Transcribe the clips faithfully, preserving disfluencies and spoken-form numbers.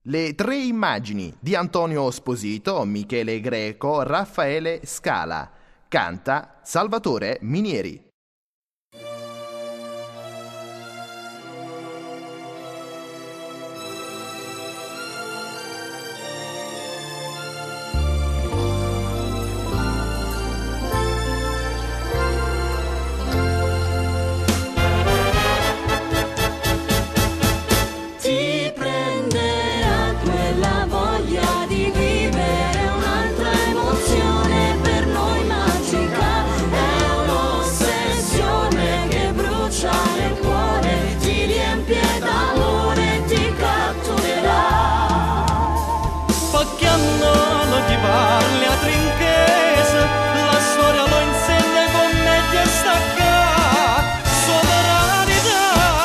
Le tre immagini di Antonio Sposito, Michele Greco, Raffaele Scala. Canta Salvatore Minieri. Parli a trinchese, la storia lo insegna con media stacca, sovranità.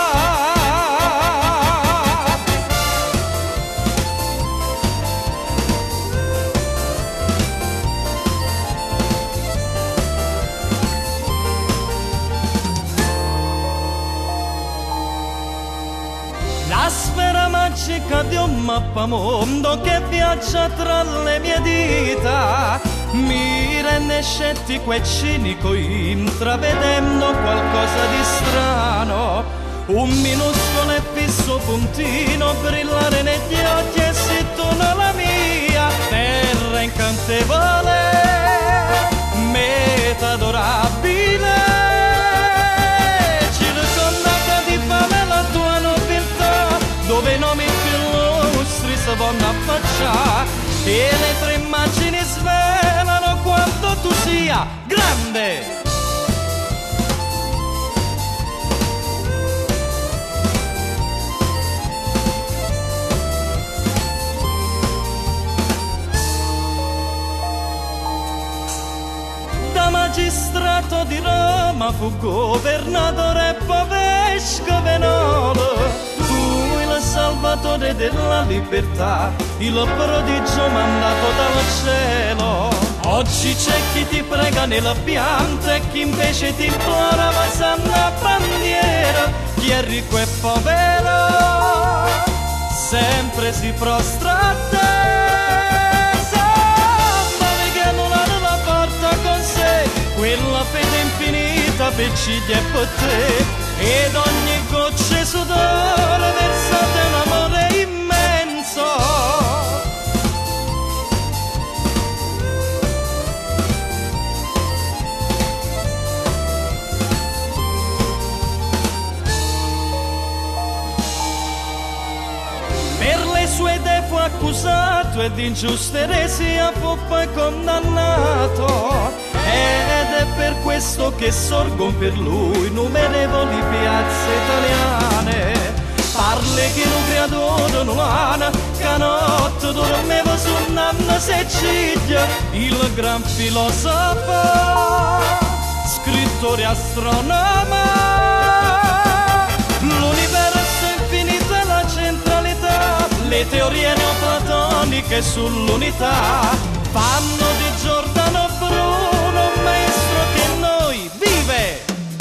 La sfera magica di un mappamondo che viaggia tra le mie dita mi rende scettico e cinico, intravedendo qualcosa di strano. Un minuscolo e fisso puntino brillare negli occhi e si torna la mia terra incantevole, meta adorabile, circondata di fame la tua nobiltà, dove i nomi più illustri si vanno a affacciare e le tre immagini svelano quanto tu sia grande. Da magistrato di Roma fu governatore e poi vescovo Nolo. Il salvatore della libertà, il prodigio mandato dal cielo. Oggi c'è chi ti prega nella pianta e chi invece ti implora ma sanna bandiera. Chi è ricco e povero sempre si prostra a te. Samba che non ha la porta con sé, quella fede infinita per ciglia e per te. Ed ogni goccia sudore versate un amore immenso. Per le sue idee fu accusato ed ingiusta eresia fu poi condannato. Ed è per questo che sorgono per lui innumerevoli piazze italiane. Parle che un creatore umano, canotto dormeva su un'anna Sicilia, il gran filosofo, scrittore astronoma. L'universo infinito e la centralità, le teorie neoplatoniche sull'unità fanno di Giordano Bruno un maestro che in noi vive.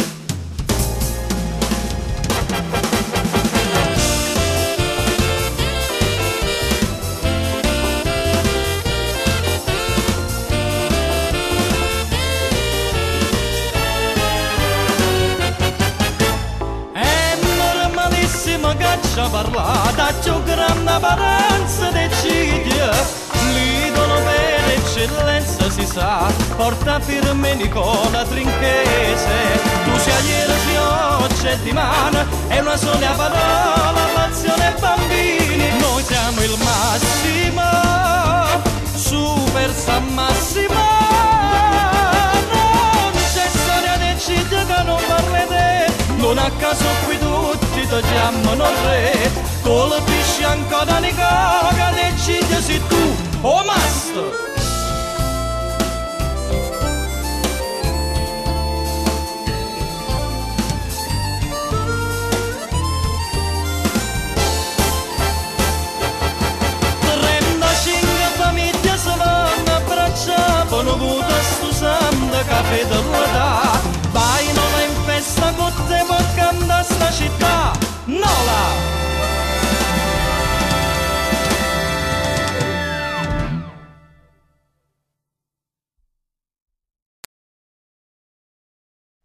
È normalissimo che ci parla da più grande apparenza decide. L'idolo per eccellenza si sa, porta firme Nicola Trinchese. Tu sia ieri si oggi e di mano, è una sola parola, l'azione bambini. Noi siamo il massimo, super San Massimo. Non c'è storia del Ciglia che non parlerete, non a caso qui tutti ti chiamano re. Colpisci ancora Nicola che del Ciglia sei tu, oh master! trentacinque famiglie si vanno abbracciare, hanno avuto stu santo caffè del